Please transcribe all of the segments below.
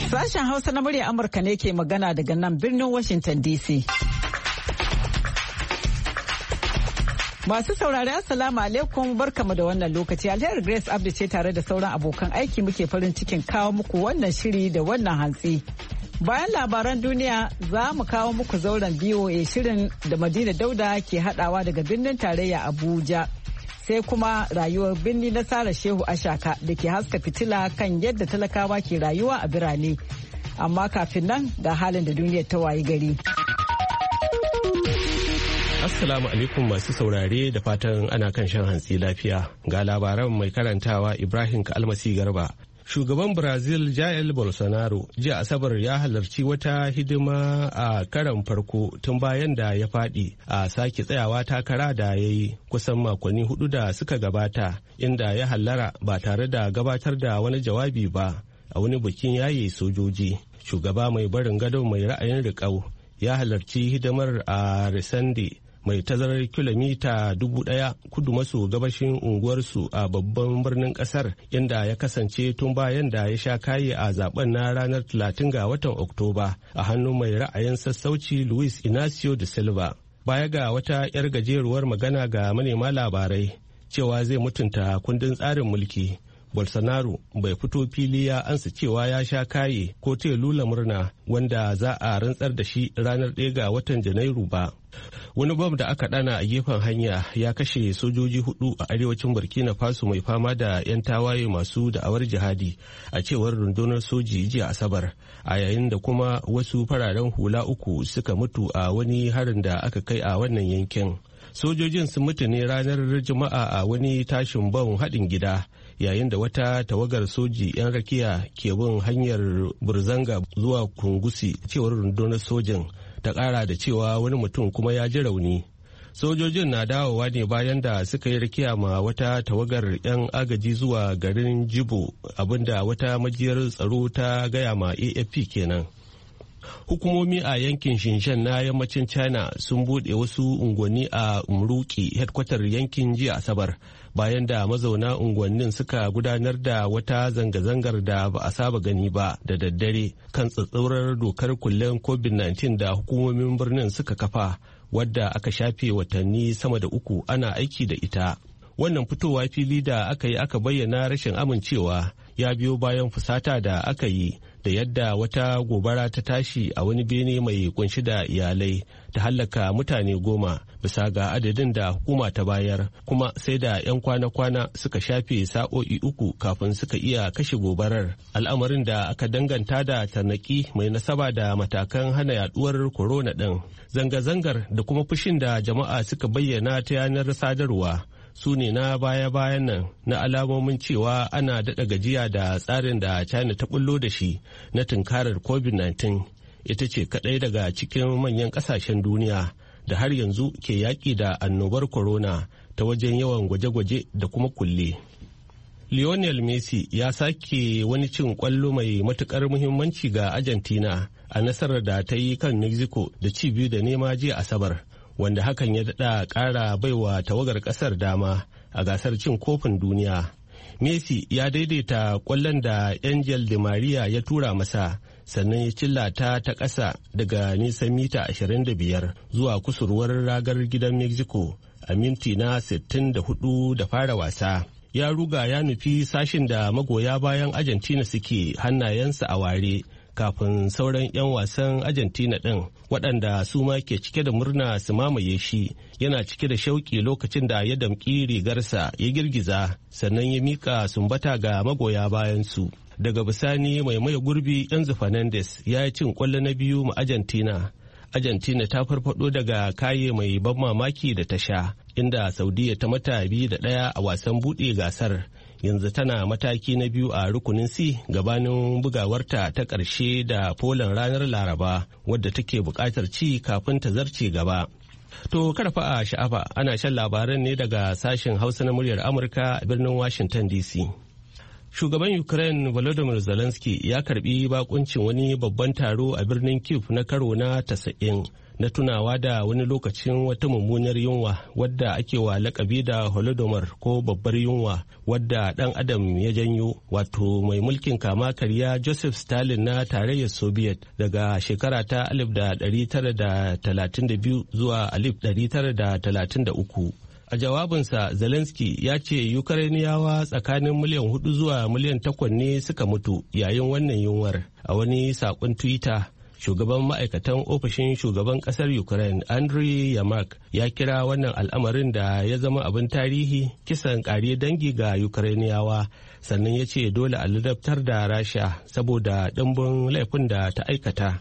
Sashen Hausa na murya Amurka ne ke magana daga nan birnin Washington DC. Masu saurari Assalamu alaikum barkamu da wannan lokaci. Alheri Grace Abdi ce tare da sauran abokan aiki muke farin cikin kawo muku wannan shiri da wannan hantsi. Bayan labaran duniya za mu kawo muku zauren BOA shirin da Madina Dauda ke hadawa daga birnin tarayya Abuja. Sai kuma rayuwar birni na Sara Shehu Ashaka da ke haska fitila kan yadda talakawa ke rayuwa a birane. Amma kafin nan ga halin da duniyar ta wayi gari. Assalamu alaikum masu saurare da fatan ana kan shan hantsi lafiya. Ga labaran mai karantawa Ibrahim Kalmasi Garba. Shugaban Brazil Jair Bolsonaro jiya Asabar ya halarci wata hidima a karan farko tun bayan da ya faɗi a sake tsayawa takara da ya yi kusan makonni 4 da suka gabata, inda ya hallara ba tare da gabatar da wani jawabi ba a wani bikin yaye sojoji. Shugaba mai barin gado mai ra'ayin riƙau ya halarci hidimar a Resende mai tazarar kilomita 1,000 kudu maso gabashin unguwarsu a babban birnin kasar, inda ya kasance tun bayan da ya sha kaye a zaben na ranar 30 ga watan Oktoba a hannun mai ra'ayin sassauci Luis Inacio da Silva. Baya ga wata 'yar gajeruwar magana ga manema labarai cewa zai mutunta kundin tsarin mulki, Bolsonaro bai fito fili ya ansa cewa ya sha kaye ko ta lula murna wanda za a rantsar da shi ranar 1 ga watan Janairu ba. Wani bam da aka dana a gefen hanya ya kashe sojoji 4 a arewacin Burkina Faso mai fama da 'yan tawaye masu da'awar jihadi a cewar rundunar soji jiya Asabar, a yayin da kuma wasu fararen hula 3 suka mutu a wani harin da aka kai a wannan yankin. Sojojin sun mutu ne ranar Juma'a a wani tashin bam haɗin gida, yayin da wata tawagar soji 'yan rakiya ke bin hanyar Burzanga zuwa Kungusi, cewar rundunar sojin. Ta ƙara da cewa wani mutum kuma ya ji rauni. Sojojin na dawowa ne bayan da suka yi rakiya ma wata tawagar 'yan agaji zuwa garin Jibo, abinda wata majiyar tsaro ta gaya ma AFP kenan. Hukumomi a yankin Shinshan na yammacin China sun buɗe wasu unguwanni a Umruki, hedkwatar yankin jiya Asabar, bayan da mazauna unguwannin suka gudanar da wata zanga-zangar da ba a saba gani ba da daddare kan tsatsaurar dokar kullen COVID-19 da hukumomin birnin suka kafa, wadda aka shafe watanni sama da 3 ana aiki da ita. Wannan fitowa fili da aka yi aka bayyana rashin amincewa ya biyo bayan fusata da aka yi da yadda wata gobara ta tashi a wani bene mai kunshi da iyalai ta hallaka mutane 10 bisa ga adadin da hukuma ta bayar, kuma sai da 'yan kwana-kwana suka shafe sa'o'i 3 kafin suka iya kashe gobarar, al'amarin da aka danganta da tarnaki mai nasaba da matakan hana yaduwar corona ɗin. Zanga-zangar da kuma fushin da jama'a suka bayyana ta yanar sadarwa su ne na baya-bayan nan na alamomin cewa ana daɗa gajiya da tsarin da China ta bullo da shi na tunkarar COVID-19. Ita ce kaɗai daga cikin manyan ƙasashen duniya da har yanzu ke yaƙi da annobar corona ta wajen yawan gwaje-gwaje da kuma kulle. Lionel Messi ya sake wani cin ƙwallo mai matuƙar muhimmanci ga Argentina a nasarar da ta yi kan Mexico da ci 2 da nema jiya Asabar, wanda hakan ya daɗa ƙara baiwa tawagar ƙasar dama a gasar cin kofin duniya. Messi ya daidaita ƙwallon da Angel Di Maria ya tura masa, sannan ya cilla ta ƙasa daga nisan mita 25 zuwa kusurwar ragar gidan Mexico a minti na 64 da fara wasa. Ya ruga ya nufi sashin da magoya bayan Argentina suke, hannayensa a ware, kafin sauran 'yan wasan Argentina ɗin waɗanda su ma ke cike da murna su mamaye shi. Yana cike da shauƙi lokacin da ya damƙi rigarsa ya girgiza, sannan ya miƙa sumbata ga magoya bayansu. Daga bisani mai maye gurbi Enzo Fernandez ya yi cin ƙwallo na 2 ma Argentina. Argentina ta farfado daga kaye mai ban mamaki da ta sha, inda Saudiya ta mata 2-1 a wasan buɗe gasar. Yanzu tana mataki na 2 a rukunin C gabanin bugawarta ta ƙarshe da Poland ranar Laraba, wadda take buƙatar ci kafin ta zarce gaba. To karfa a sha'afa, ana shan labaran ne daga sashen Hausa na muryar Amurka a birnin Washington DC. Shugaban Ukraine Volodymyr Zelensky ya karbi bakuncin wani babban taro a birnin Kyiv na karo na 90 na tunawa da wani lokacin wata mummunar yunwa wadda ake wa lakabi da Holodomor ko babbar yunwa wadda dan adam ya janyo, wato mai mulkin kama karya Joseph Stalin na tarayyar Soviet daga shekara ta 1932 zuwa 1933. A jawabinsa, Zelensky ya ce Ukrainiyawa tsakanin miliyan 4 zuwa miliyan 8 ne suka mutu yayin wannan yunwar. A wani saƙon Twitter, shugaban ma'aikatan ofishin shugaban ƙasar Ukraine, Andriy Yermak, ya kira wannan al'amarin da ya zama abin tarihi kisan ƙare dangi ga Ukrainiyawa, sannan ya ce dole a ladabtar da Rasha saboda ɗimbin laifin da ta aikata.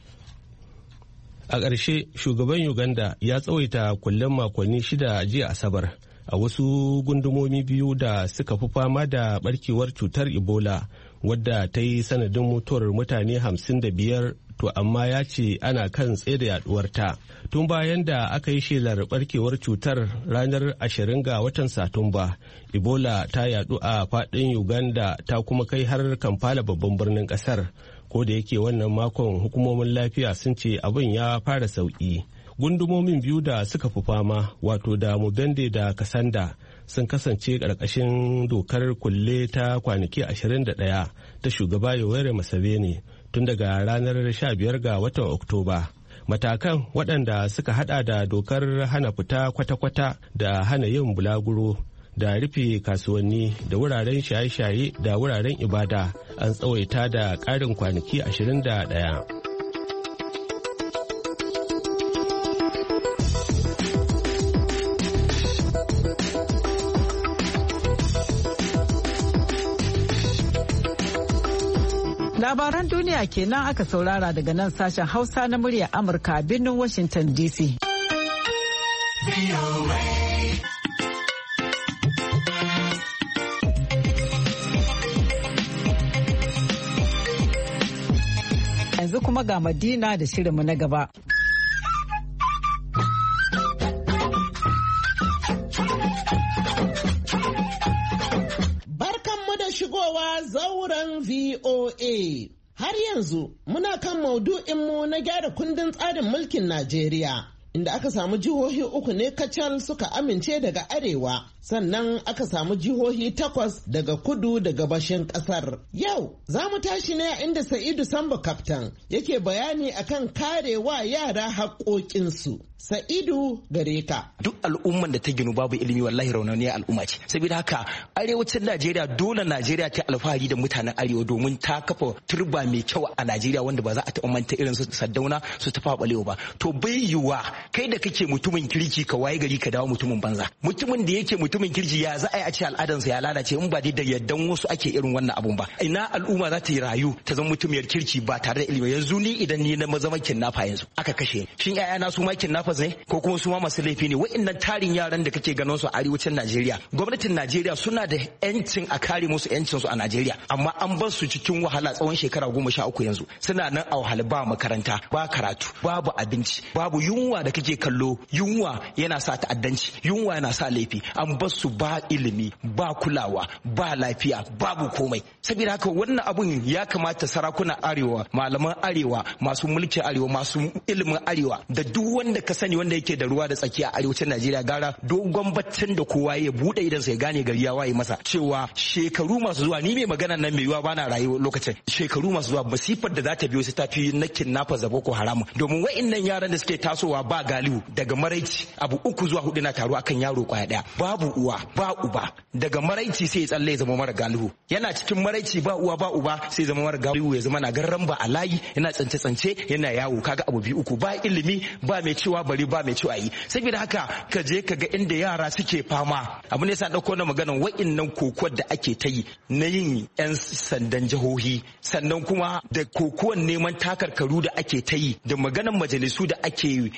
A ƙarshe, shugaban Uganda ya tsawaita kullen makonni 6 jiya Asabar a wasu gundumomi biyu da suka fi fama da barkewar cutar Ebola, wadda ta yi sanadin mutuwar mutane 55, to amma ya ce ana kan tsaida yaduwarta. Tun bayan da aka yi shelar barkewar cutar ranar 20 ga watan Satumba, Ebola ta yadu a faɗin Uganda ta kuma kai har Kampala, babban birnin ƙasar. Ko da yake wannan makon hukumomin lafiya sun ce abin ya fara sauki. Gundumomin biyu da suka fi fama, wato da Mubende da Kasanda, sun kasance ƙarƙashin dokar kulle ta kwanaki 21 ta shugaba Yoweri Museveni tun daga ranar 15 ga watan Oktoba. Matakan waɗanda suka hada da dokar hana fita kwata-kwata da hana yin bulaguro da rufe kasuwanni da wuraren shaye-shaye da wuraren ibada an tsawaita da ƙarin kwanaki 21. Labaran duniya kenan aka saurara daga nan sashen Hausa na muryar Amurka a birnin Washington DC. Yanzu kuma ga Madina da shirinmu na gaba. Barkanmu da shigowa zauren VOA. Har yanzu muna kan maudu'inmu na gyara kundin tsarin mulkin Najeriya, inda aka samu jihohi 3 ne kacal suka amince daga arewa, sannan aka samu jihohi 8 daga kudu da gabashin kasar. Yau za mu tashi ne inda Sa'idu Sambo Kaftan yake bayani akan karewa yara haƙoƙinsu. Sa'idu gare ka. Duk al'umman da ta ginu babu ilimi wallahi raunaniyar al'umma ce. Saboda haka arewacin Najeriya, dole Najeriya ta alfahari da mutanen arewa domin ta kafa turba mai kyau a Najeriya wanda ba za a taɓa manta irin su Saddauna su Tafawa Balewa ba. To bai yiwa kai da kake mutumin kirki ka waye gari ka dawo mutumin banza. Mutumin da yake mutumin kirki ya za a yi a ce al'adansa ya lalace in ba dai da yaddan wasu ake irin wannan abun ba. Ina al'umma za ta yi rayu ta zama mutumiyar kirki ba tare da ilimi. Yanzu ni idan ni na zama kidnapper yanzu aka kashe, shin ƴaƴana su ma kidnappers ne ko kuma su ma masu laifi ne? Wa'annan tarin yaran da kake ganin su a arewacin Najeriya, gwamnatin Najeriya suna da yancin a kare musu yancin su a Najeriya, amma an bar su cikin wahala tsawon shekara 13 yanzu. Suna nan a wahala, ba makaranta, ba karatu, babu abinci, babu yunwa da kake kallo. Yunwa yana sa ta'addanci, yunwa yana sa laifi. An bar su ba ilimi, ba kulawa, ba lafiya, babu komai. Saboda haka wannan abun ya kamata sarakunan arewa, malaman arewa, masu mulkin arewa, masu ilimin arewa da duk wanda ka sani wanda yake da ruwa da tsaki a arewacin Najeriya, gara dogon baccin da kowa ya bude idan sai gane gari ya waye masa cewa shekaru masu zuwa, ni mai magana nan mai yiwa bana rayuwa lokacin, shekaru masu zuwa masifar da za ta biyo su tafi na kidnapper da Boko Haram, domin wa'annan yaran da suke tasowa ba galihu daga maraici abu 3 zuwa 4 na taruwa akan yaro kwaya daya, babu uwa ba uba, daga maraici sai ya tsalle ya zama mara galihu, yana cikin maraici ba uwa ba uba sai zama mara galihu, ya zama na garran ba a layi, yana tsance yana yawo. Kaga abu 2 uku, ba ilimi, ba mai cewa bari, ba mai cewa yi. Saboda haka ka je ka ga inda yara suke fama. Abu ne sa dauko na maganan wa'annan kokowar da ake ta yi na yin 'yan sandan jihohi, sannan kuma da kokowar neman takarkaru da ake ta yi, da maganan majalisu da ake ni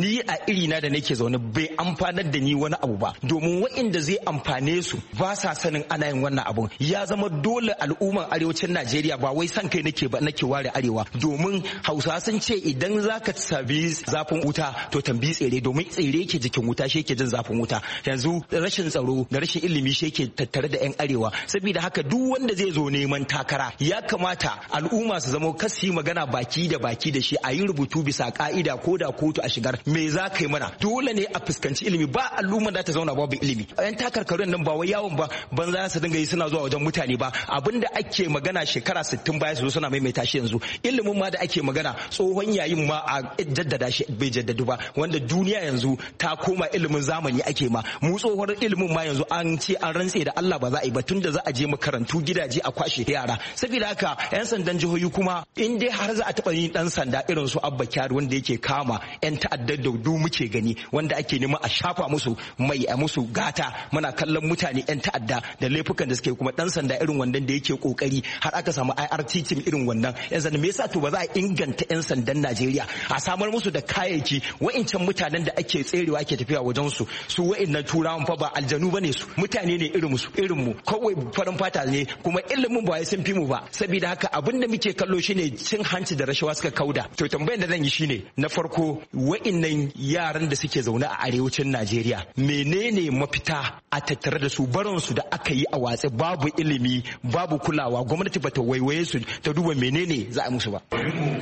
ni a irina da nake zaune bai amfanar da ni wani abu ba, domin waɗanda zai amfane su ba sa sanin ana yin wannan abun. Ya zama dole al'umman arewacin Najeriya, ba wai san kai nake ba nake ware arewa, domin Hausawa sun ce idan zaka sabi zafin wuta to tambi tsere, domin tsere yake jikin wuta shi yake jin zafin wuta. Yanzu rashin tsaro da rashin ilimi shi yake tattare da 'yan arewa. Saboda haka duk wanda zai zo neman takara ya kamata al'umma su zama kasi magana baki da baki da shi, a yi rubutu bisa ka'ida ko da kotu a shigar me za ka yi mana. Dole ne a fuskanci ilimi, ba al'umma da ta zauna babu ilimi. 'Yan takarkarun nan ba wai yawon ba banza su dinga yi suna zuwa wajen mutane ba. Abinda ake magana shekara 60 baya su zo suna maimaita shi yanzu. Ilimin ma da ake magana tsohon yayin ma a jaddada shi bai jaddadu ba, wanda duniya yanzu ta koma ilimin zamani ake ma. Mu tsohon ilimin ma yanzu an ce an rantse da Allah ba za a yi ba, tun da za a je makarantu gidaje a kwashe yara. Saboda haka 'yan sandan jihohi kuma in dai har za a taɓa yin ɗan sanda irin su Abba Kyari wanda yake kama 'yan ta'addar da muke gani, wanda ake nema a shafa musu mai a musu gata, muna kallon mutane 'yan ta'adda da laifukan da suke, kuma ɗan sanda irin wannan da yake kokari har aka samu IRT team irin wannan 'yan sanda. Me yasa to ba za a inganta 'yan sandan Najeriya a samar musu da kayayyaki? Wa'incan mutanen da ake tserewa ake tafiya wajen su wa'innan turawan fa ba aljanu bane su, mutane ne irin mu kawai farin fata ne, kuma ilimin ba sun fi mu ba. Saboda haka abin da muke kallo shine cin hanci da rashawa suka kauda. To tambayar da zan yi shine, na farko wa'innan yaran da suke zaune a arewacin Najeriya menene mafita a tattare da su, barin su da aka yi a watsi, babu ilimi babu kulawa, gwamnati bata waiwaye su ta duba menene za a musu ba.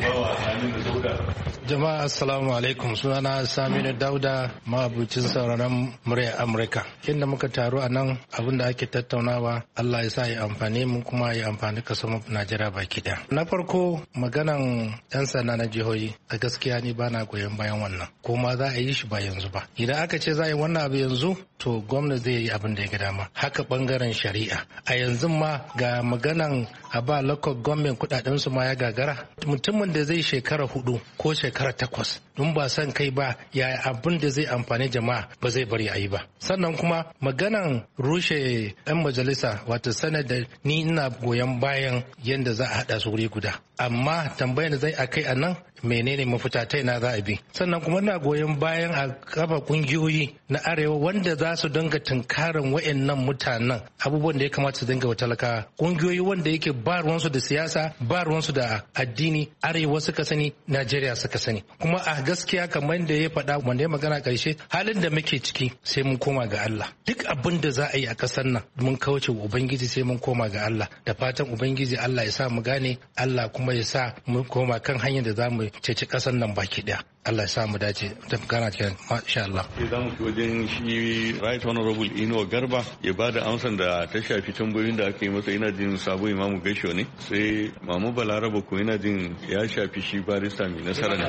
Jama'a assalamu alaikum, sunana Saminu Dauda, mabucin sauraron murya Amurka. Inda muka taru a nan, abin da ake tattaunawa Allah ya sa ya amfani mu kuma ya amfani kasar Najeriya baki daya. Na farko maganan 'yan sanda na jihohi, a gaskiya ni bana goyon bayan wannan, kuma za a yi shi ba yanzu ba. Idan aka ce za a yi wannan abu yanzu, to gwamnati zai yi abin da ya ga dama. Haka bangaren shari'a, a yanzu ma ga maganan a ba local government kudaden su ma ya gagara. Mutumin da zai shekara 4 ko shekara 8 don ba san kai ba, ya abin da zai amfani jama'a ba zai bari a yi ba. Sannan kuma maganan rushe 'yan majalisa, wato sanada, ni ina goyon bayan yadda za a haɗa su wuri guda, amma tambayar da zai a kai a nan menene mafita ta ina za a bi. Sannan kuma ina goyon bayan a kafa kungiyoyi na arewa wanda za su dinga tunkarin wa'annan mutanen abubuwan da ya kamata su dinga wa talakawa. Kungiyoyi wanda yake ba ruwansu da siyasa, ba ruwansu da addini, arewa suka sani, Najeriya suka sani. Kuma a gaskiya kamar da ya faɗa wanda ya magana ƙarshe, halin da muke ciki sai mun koma ga Allah. Duk abin da za a yi a ƙasar nan mun kauce wa Ubangiji sai mun koma ga Allah. Da fatan Ubangiji Allah ya sa mu gane, Allah kuma ya sa mu koma kan hanyar da za mu ceci ƙasar nan baki ɗaya. Allah ya sa mu dace da magana kenan, masha Allah. Sai za mu ci wajen shi Right Honorable Inuwa Garba ya ba da amsan da ta shafi tambayoyin da aka yi masa. Ina jin Sabo Imamu Gaisho ne, sai Mamu Balaraba ko ina jin ya shafi shi barista mai nasara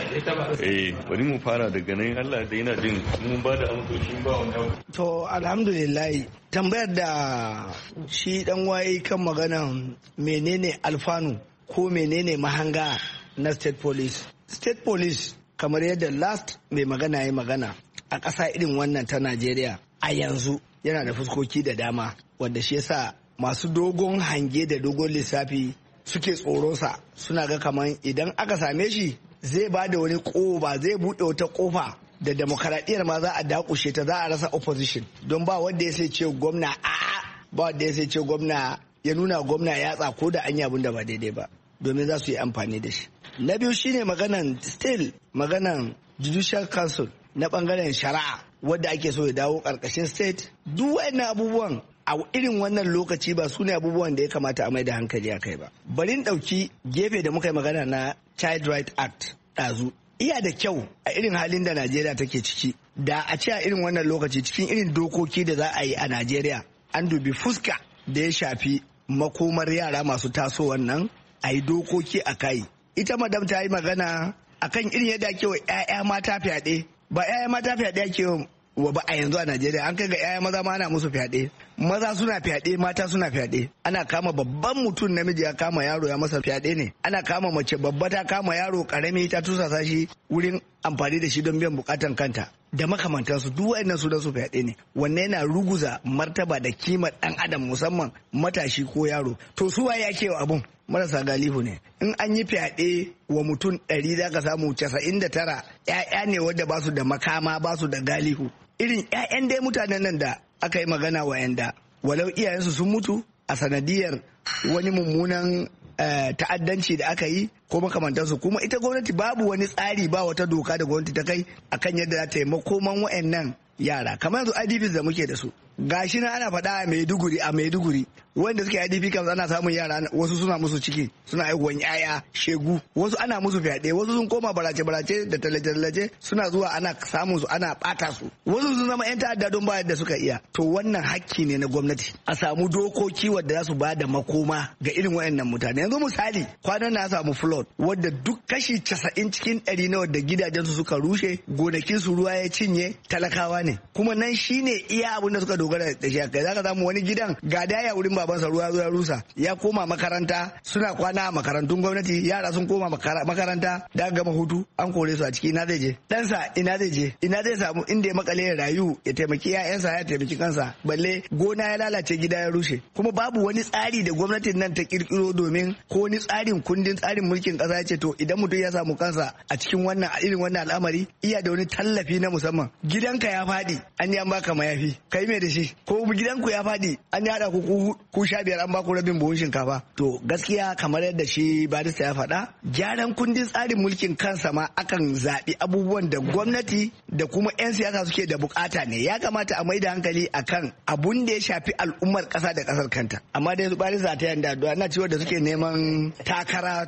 ne. Bari mu fara daga nan, Allah da ina jin mun ba da amsoshin ba wani. To alhamdulillah, tambayar da shi dan waye kan maganan menene alfanu ko menene mahanga na state police. State police kamar yadda last mai magana ya magana, a ƙasa irin wannan ta Najeriya a yanzu yana da fuskoki da dama, wanda shi yasa masu dogon hange da dogon lissafi suke tsoronsa, suna ga kamar idan aka same shi zai ba da wani ƙofa, zai buɗe wata ƙofa da demokaradiyyar ma za a dakushe ta, za a rasa opposition, don ba wanda ya sai ce gwamna ba wanda ya sai ce gwamna ya nuna gwamna yatsa ko da an yi abin da ba daidai ba, domin za su yi amfani da shi. Na biyu shine maganan judicial council na bangaren shari'a wadda ake so ya dawo karkashin state. Duk wayannan abubuwan a irin wannan lokaci ba su ne abubuwan da ya kamata a mai da hankali a kai ba. Bari ɗauki gefe da muka yi magana na Child Right Act ɗazu. Iya da kyau a irin halin da Najeriya take ciki, da a ce a irin wannan lokaci cikin irin dokoki da za a yi a Najeriya an dubi fuska da ya shafi makomar yara masu tasowar nan, a yi dokoki a kai. Ita madam ta yi magana akan irin yadda ake wa 'ya'ya mata fyaɗe. Ba 'ya'ya mata fyaɗe ake wa ba a yanzu a Najeriya, an kai ga 'ya'ya maza ma ana musu fyaɗe. Maza suna fyaɗe, mata suna fyaɗe. Ana kama babban mutum namiji ya kama yaro ya masa fyaɗe ne. Ana kama mace babba ta kama yaro karami ta tusasa shi wurin amfani da shi don biyan bukatan kanta da makamantansu duk waɗannan su da su fyaɗe ne. Wannan yana ruguza martaba da kimar ɗan adam musamman matashi ko yaro. To su waye ake wa abun? Marasa galihu ne. In an yi fyaɗe wa mutum 100 za ka samu 99 'ya'ya ne wadda ba su da makama ba su da galihu. Irin 'ya'yan dai mutanen nan da aka yi magana wa yanda walau iyayensu sun mutu a sanadiyar wani mummunan ta'addanci da aka yi ko makamantansu, kuma ita gwamnati babu wani tsari ba wata doka da gwamnati ta kai akan yadda za ta yi makoman wa'annan yara. Kamar yanzu IDPs da muke da su gashi na ana faɗa a Maiduguri wanda suke IDP camps ana samun yara wasu suna musu ciki suna haihuwan yaya shegu, wasu ana musu fyaɗe, wasu sun koma barace da tallace suna zuwa ana samun su ana ɓata su, wasu sun zama 'yan ta'adda don ba da suka iya. To wannan hakki ne na gwamnati a samu dokoki wadda za su ba da makoma ga irin wayannan mutane. Yanzu misali kwanan na samu flood wadda duk kashi 90 cikin 100 na wadda gidajen su suka rushe, gonakin su ruwa ya cinye, talakawa ne, kuma nan shine iya abin da suka dogara da shi. Kai zaka samu wani gidan ga daya wurin babansa ruwa ya rusa, ya koma makaranta, suna kwana a makarantun gwamnati, yara sun koma makaranta da gama hutu an kore su a ciki. Ina zai je ɗansa? Ina zai je? Ina zai samu inda ya makale ya rayu ya taimaki 'ya'yansa ya taimaki kansa? Balle gona ya lalace, gida ya rushe. Kuma babu wani tsari da gwamnatin nan ta kirkiro domin ko wani kundin tsarin mulkin kasa ya ce to idan mutum ya samu kansa a cikin wannan irin wannan al'amari iya da wani tallafi na musamman. Gidanka ya faɗi an yi an baka mayafi, kai me da shi? Ko gidanku ya faɗi an yi haɗa ku 15 an baku rabin buhun shinkafa. To gaskiya kamar yadda shi barista ya faɗa, gyaran kundin tsarin mulkin kansa ma akan zaɓi abubuwan da gwamnati da kuma 'yan siyasa suke da bukata ne. Ya kamata a mai da hankali akan abun da ya shafi al'ummar ƙasa da ƙasar kanta. Amma dai su barista ta yanda ana cewa da suke neman takara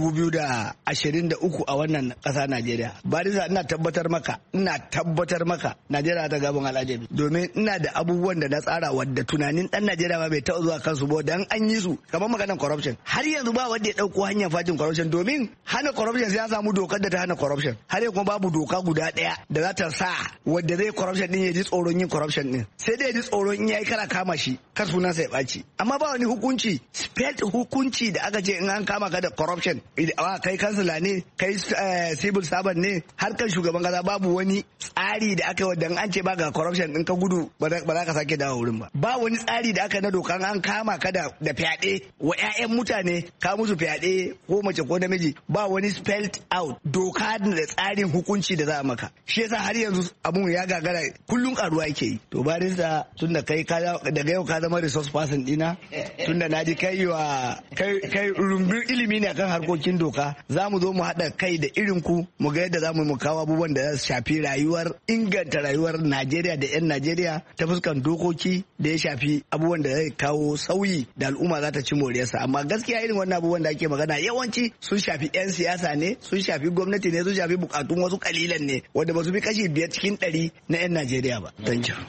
2023 a wannan ƙasa Najeriya. Barista ina tabbatar maka Najeriya ta gaban al'ajabi, domin ina da abubuwan da na tsara wadda tunanin ɗan Najeriya ba bai taɓa zuwa kansu ba dan an yi su, kamar maganar corruption. Har yanzu ba wanda ya ɗauko hanyar fatin corruption, domin hana corruption sai ya samu dokar da ta hana corruption. Har yanzu kuma babu doka guda ɗaya da za ta sa wadda zai corruption din ya ji tsoron yin corruption din, sai dai ya ji tsoron in yayi kana kama shi kar sunansa ya ɓaci. Amma ba wani hukunci hukunci da aka ce in an kama ka da corruption, kai kansila ne, kai civil servant ne, har kan shugaban kasa, babu wani tsari da aka yi wadda an ce ba ga corruption din ka gudu ba za ka sake dawo wurin ba. Ba wani tsari da aka na doka an kama ka da fyaɗe wa 'ya'yan mutane, ka musu fyaɗe ko mace ko namiji, ba wani spelled out doka da tsarin hukunci da za a maka. Shi yasa har yanzu abun ya gagara, kullum karuwa yake yi. To barista tunda kai daga yau ka zama resource person dina, tunda na ji kai rumbun ilimi ne akan harkokin doka, za mu zo mu haɗa kai da irin ku mu ga yadda za mu kawo abubuwan da za su shafi inganta rayuwar Najeriya da 'yan Najeriya ta fuskan dokoki da ya shafi abubuwan da zai kawo sauyi da al'umma za ta ci moriyarsa. Amma gaskiya irin wannan abubuwan da ake magana yawanci sun shafi 'yan siyasa ne, sun shafi gwamnati ne, sun shafi bukatun wasu kalilan ne wanda ba su fi kashi 5 cikin 100 na 'yan Najeriya ba. Thank you.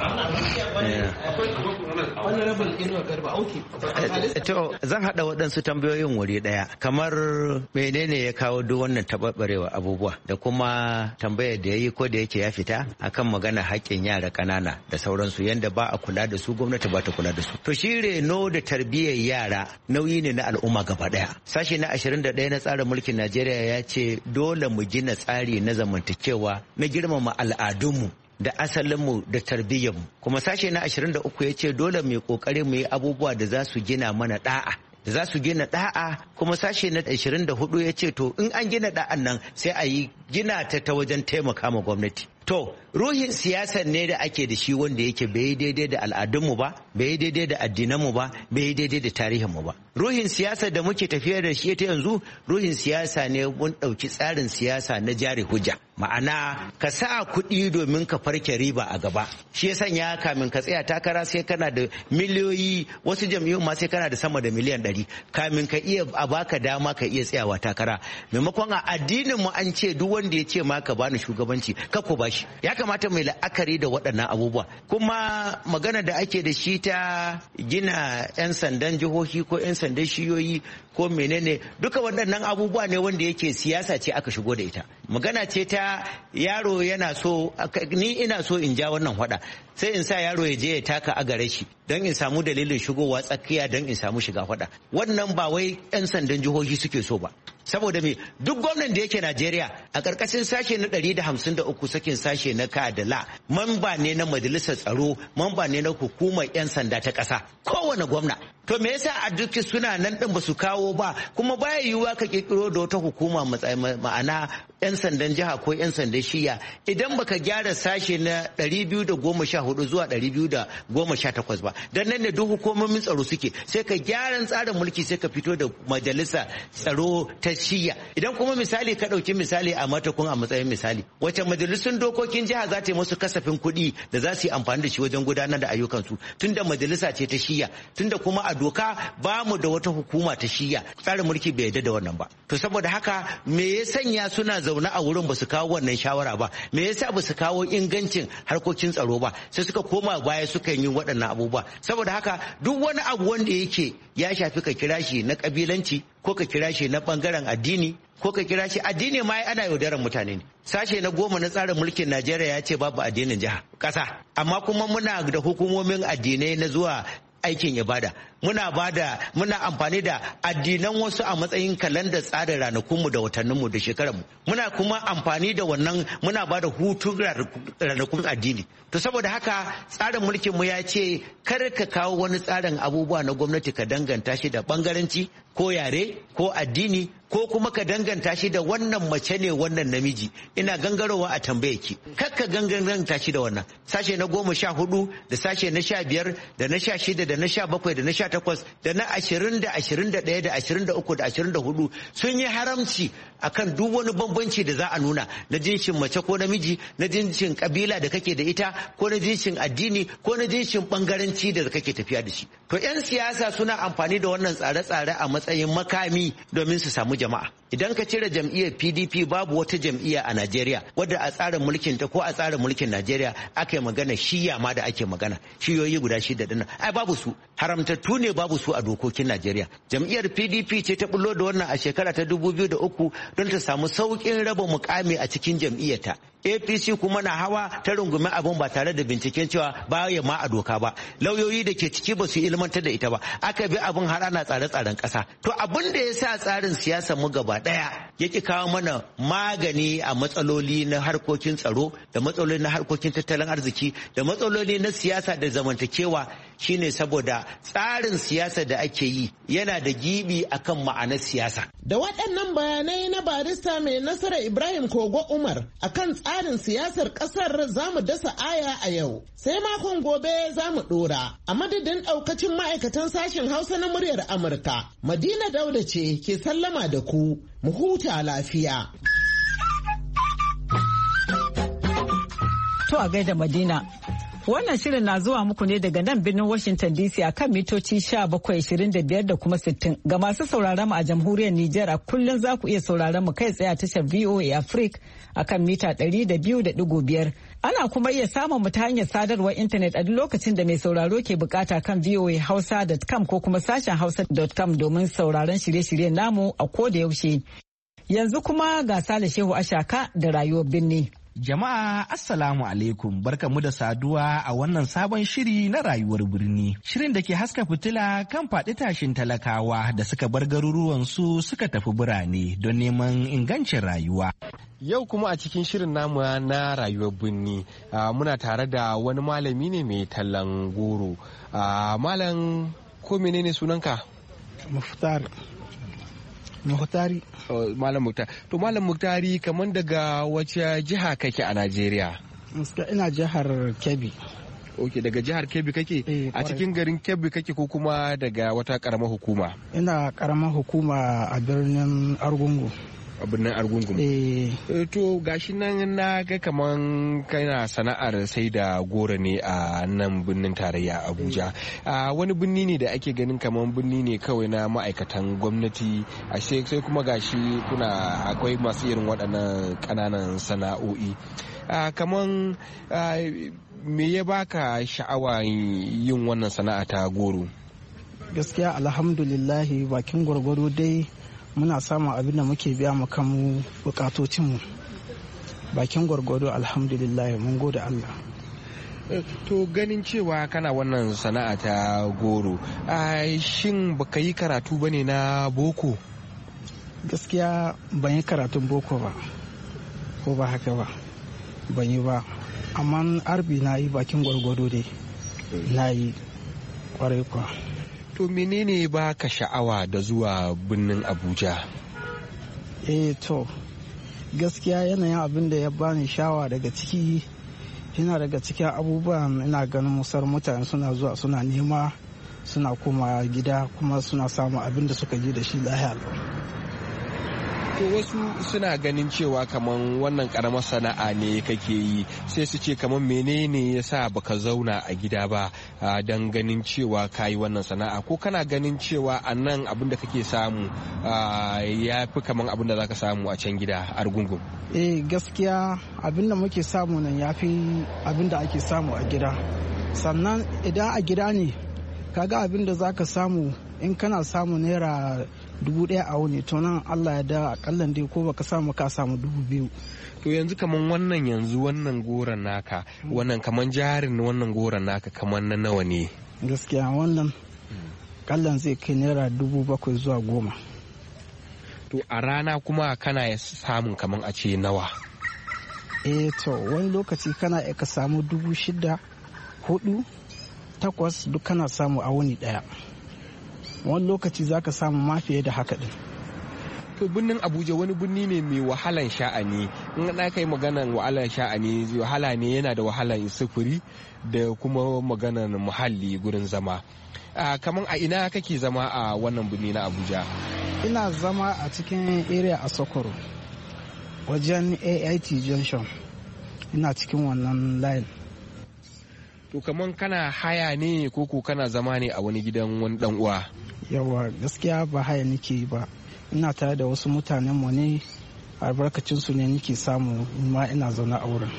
To zan haɗa waɗansu tambayoyin wuri ɗaya, kamar menene ya kawo duk wannan taɓarɓarewa abubuwa, da kuma tambayar da ya yi ko da yake ya fita akan magana haƙƙin yara ƙanana da sauransu, yanda ba a kula da su, gwamnati ba ta kula da su. To shi reno da tarbiyyar yara nauyi ne na al'umma gaba ɗaya. Sashi na 21 na tsarin mulkin Najeriya ya ce dole mu gina tsari na zamantakewa na girmama al'adunmu da asalinmu da tarbiyyarmu. Kuma sashe na 23 ya ce dole mu yi kokari mu yi abubuwa da za su gina mana da'a, da za su gina da'a. Kuma sashe na 24 ya ce to in an gina da'an nan sai a yi gina ta wajen taimaka ma gwamnati. To ruhin siyasar ne da ake da shi wanda yake bai daidai da al'adunmu ba, bai daidai da addinanmu ba, bai daidai da tarihinmu ba. Ruhin siyasar da muke tafiya da shi ta yanzu ruhin siyasa ne mun ɗauki tsarin siyasa na jari hujja. Ma'ana ka sa kuɗi domin ka farke riba a gaba. Shi ya sanya kamin ka tsaya takara sai kana da miliyoyi, wasu jam'iyyun ma sai kana da sama da miliyan 100 kamin ka iya a baka dama ka iya tsayawa takara. Maimakon a addinin mu an ce duk wanda ya ce ma ka bani shugabanci ka ko bashi. Ya kamata mai la'akari da waɗannan abubuwa. Kuma magana da ake da shi ta gina 'yan sandan jihohi ko 'yan sandan shiyoyi ko menene, duka waɗannan abubuwa ne wanda yake siyasa ce aka shigo da ita. Magana ce ta yaro yana so, ni ina so in ja wannan hwada, sai in sa yaro ya je ya taka a gare shi don in samu dalilin shigowa tsakiya don in samu shiga hwada. Wannan ba wai 'yan sandan jihohi suke so ba, saboda me duk gwamnan da yake Najeriya a ƙarƙashin sashe na 153 sakin sashe na ka da la mamba ne na majalisar tsaro, mamba ne na hukumar 'yan sanda ta ƙasa, kowane gwamna. To me yasa a duk suna nan din ba su kawo ba, kuma baya yiwuwa ka kirkiro da wata hukuma ma'ana 'yan sandan jiha ko 'yan sandan shiya idan baka gyara sashe na 214 zuwa 218 ba, dan nan ne duk hukumomin tsaro suke, sai ka gyara tsarin mulki sai ka fito da majalisa tsaro ta shiya. Idan kuma misali ka ɗauki misali a matakun a matsayin misali, wacce majalisun dokokin jiha za ta yi musu kasafin kuɗi da za su yi amfani da shi wajen gudanar da ayyukansu, tunda majalisa ce ta shiya, tunda kuma a doka ba mu da wata hukuma ta shiya, tsarin mulki bai yarda da wannan ba. To saboda haka me ya sanya suna zaune a wurin ba su kawo wannan shawara ba, me yasa ba su kawo ingancin harkokin tsaro ba, sai suka koma baya suka yi waɗannan abubuwa. Saboda haka duk wani abu wanda yake ya shafi ka kira shi na kabilanci ko ka kira shi na bangaren addini ko ka kira shi addini ma ana yaudarar mutane ne. Sashe na 10 na tsarin mulkin Najeriya ya ce babu addinin jiha ƙasa, amma kuma muna da hukumomin addinai na zuwa aikin ibada, muna amfani da addinan wasu a matsayin kalandar tsarin ranakunmu da watanninmu da shekararmu, muna kuma amfani da wannan muna ba da hutun ranakun addini. To saboda haka tsarin mulkinmu ya ce kar ka kawo wani tsarin abubuwa na gwamnati ka danganta shi da bangaranci ko yare ko addini ko kuma ka danganta shi da wannan mace ne wannan namiji. Ina gangarowa a tambaye ki, kar ka ganganta shi da wannan. Sashe na 14 da sashe na 15 da na 16 da na 17 da na 18 da na 20 da 21 da 23 da 24 sun yi haramci akan duk wani bambanci da za a nuna na jinsin mace ko namiji, na jinsin kabila da kake da ita ko na jinsin addini ko na jinsin bangaranci da kake tafiya da shi. To 'yan siyasa suna amfani da wannan tsare-tsare a matsayin makami domin su samu jama'a. Idan ka cire jam'iyyar PDP babu wata jam'iyya a Najeriya wadda a tsarin mulkin ta ko a tsarin mulkin Najeriya aka yi magana shiya ma da ake magana shiyoyi guda 6 dinnan, ai babu su, haramtattu ne, babu su a dokokin Najeriya. Jam'iyyar PDP ce ta bullo da wannan a shekara ta 2003 don ta samu sauƙin raba mukami a cikin jam'iyyarta. APC kuma na hawa ta rungumi abin ba tare da binciken cewa baya ma a doka ba, lauyoyi da ke ciki ba su ilmantar da ita ba, aka bi abin har ana tsare-tsaren ƙasa. To abin da ya sa tsarin siyasar mu gaba ɗaya yake kawo mana magani a matsaloli na harkokin tsaro da matsaloli na harkokin tattalin arziki da matsaloli na siyasa da zamantakewa shine saboda tsarin siyasa da ake yi yana da gibi akan ma'anar siyasa. Da waɗannan bayanai na barista mai nasara Ibrahim Kogo Umar akan tsarin siyasar ƙasar za mu dasa aya a yau. Sai makon gobe za mu ɗora. A madadin ɗaukacin ma'aikatan sashen Hausa na muryar Amurka, Madina Dauda ce ke sallama da ku. Mu huta lafiya. To a gaida Madina. Wannan shirin na zuwa muku ne daga nan birnin Washington DC a kan mitoci 1725 da kuma 60. Ga masu sauraron mu a jamhuriyar Nijar a kullum za ku iya sauraron mu kai tsaye a tashar VOA Africa a kan mita 200.5. Ana kuma iya samun mu ta hanyar sadarwar intanet a duk lokacin da mai sauraro ke bukata kan voahausa.com ko kuma sashen hausa.com domin sauraron shirye-shiryen namu a koda yaushe. Yanzu kuma ga Sale Shehu Ashaka da rayuwar birni. Jama'a Assalamu alaikum, barkamu da saduwa a wannan sabon shiri na rayuwar birni. Shirin da ke haska fitila kan faɗi tashin talakawa da suka bar garuruwansu suka tafi birane don neman ingancin rayuwa. Yau kuma a cikin shirin namu na rayuwar birni muna tare da wani malami ne mai tallan goro. Malam ko menene sunanka? Muhtari. Malam Muhtari. To Malam Muhtari kamar daga wace jiha kake a Najeriya? Ina jihar Kebbi. Ok, daga jihar Kebbi kake? A cikin garin Kebbi kake ko kuma daga wata karamar hukuma? Ina karamar hukuma a birnin Argungu. A birnin Argungu. To gashi nan na ga kaman kana sana'ar sai da goro ne a nan birnin tarayya Abuja. Wani birni ne da ake ganin kaman birni ne kawai na ma'aikatan gwamnati, sai kuma gashi akwai masu irin waɗannan ƙananan sana'o'i. Kaman me ya baka sha'awa yin wannan sana'a ta goro? Gaskiya alhamdulillahi bakin gwargwado dai muna samun abin da muke biya mu kanmu bukatocinmu bakin gwargwado alhamdulillah mun gode Allah. To ganin cewa kana wannan sana'a ta goro, shin baka yi karatu bane na boko? gaskiya ban yi karatun boko ba, ko ba haka ba, ban yi ba, amma arbi na yi bakin gwargwado dai na yi kwarai kwa. To menene ba ka sha'awa da zuwa birnin Abuja? To gaskiya yanayin abin da ya bani sha'awa daga ciki, yana daga cikin abubuwan ina ganin musar mutane suna zuwa suna nema suna koma gida kuma suna samun abin da suka ji da shi lahiya. To wasu suna ganin cewa kaman wannan karamar sana'a ne kake yi, sai su ce kaman menene yasa baka zauna a gida ba don ganin cewa ka yi wannan sana'a, ko kana ganin cewa a nan abin da kake samu ya fi kaman abin da zaka samu a can gida a Argungun? Gaskiya abin da muke samu nan ya fi abin da ake samu a gida. Sannan idan a gida ne kaga abin da zaka samu in kana samu naira 1,000 a wuni, to nan Allah ya da akallan dai ko baka samu ka samu 2,000. To yanzu kaman wannan goron naka, wannan kaman jarin wannan goron naka kaman na nawa ne? Gaskiya wannan kallan zai kai naira 7,000 zuwa 10,000. To a rana kuma kana samun kaman a ce nawa? To wani lokaci kana ka samu 6,000, 4,000, 8,000 duk kana samu a wuni daya. Wani lokaci za ka samu ma fiye da haka din. To birnin Abuja wani birni ne mai wahalan sha'ani. In na kai maganan wahalan sha'ani, wahala ne, yana da wahalan sufuri da kuma maganan muhalli gurin zama. Kaman a ina kake zama a wannan birni na Abuja? Ina zama a cikin area a Sokoro, wajen AIT Junction. Ina cikin wannan line. To kaman kana haya ne ko kana zama ne a wani gidan wani dan uwa? Yawa, gaskiya ba haya nake ba, ina tare da wasu mutanen mu ne, albarkacin su ne nake samu ma ina zaune a wurin.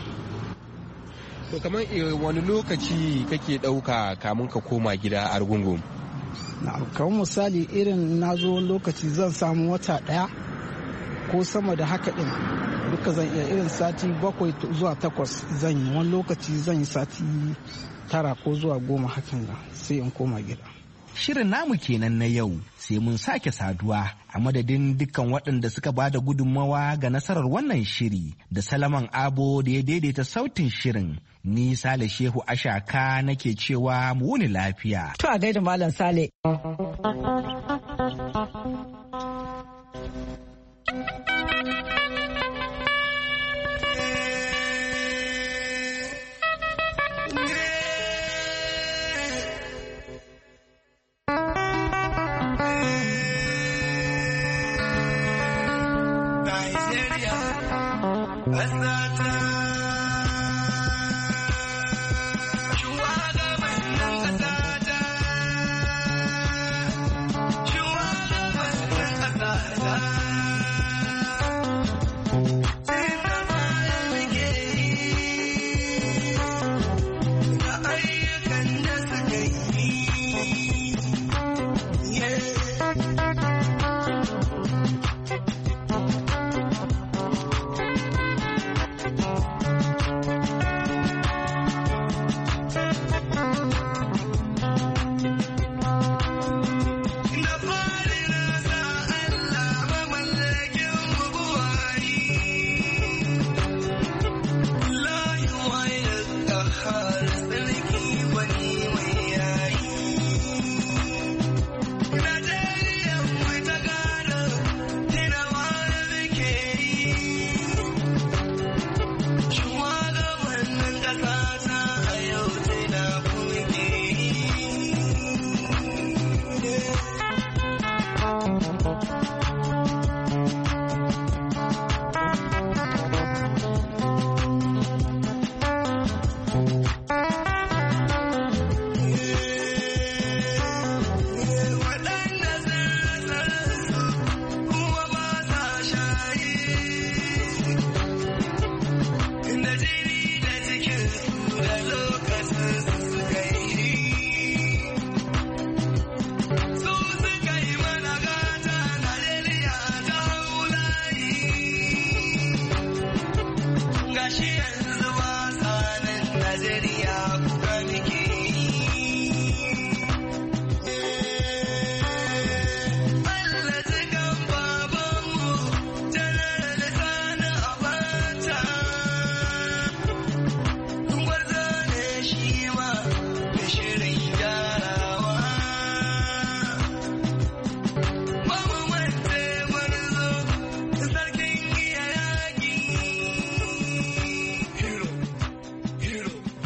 To kaman wani lokaci kake dauka kamun ka koma gida a Argungun? Na kamar misali irin na zo lokaci zan samu wata 1 ko sama da haka din, duka zan iya irin sati 7 zuwa 8 zan yi, wani lokaci zan yi sati 9 ko zuwa 10 hakan da sai in koma gida. Shirin namu kenan na yau, sai mun sake saduwa a madadin dukkan waɗanda suka bada gudunmawa ga nasarar wannan shiri da Salaman Abo da ya daidaita sautin shirin. Ni Sale Shehu Ashaka nake cewa mu wuni lafiya. To a gaida Malam Sale.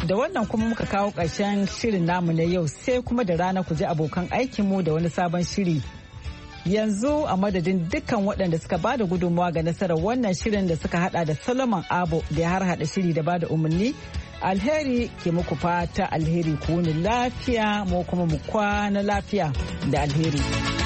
Da wannan kuma muka kawo ƙarshen shirin namu na yau sai kuma da rana ku ji abokan aikinmu da wani sabon shiri. Yanzu a madadin dukkan waɗanda suka ba da gudunmawa ga nasarar wannan shirin da suka hada da Solomon Abo da ya harhaɗa shiri da ba da umarni. Alheri ke muku fata alheri ku wuni lafiya mu kuma mu kwana lafiya da alheri.